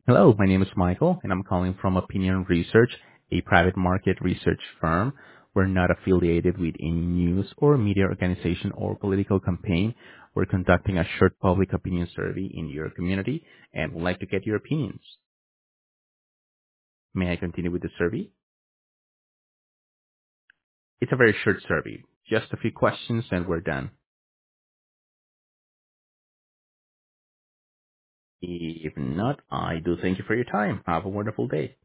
Hello, my name is Michael, and I'm calling from Opinion Research, a private market research firm. We're not affiliated with any news or media organization or political campaign. We're conducting a short public opinion survey in your community and would like to get your opinions. May I continue with the survey? It's a very short survey, just a few questions and we're done. If not, I do thank you for your time. Have a wonderful day.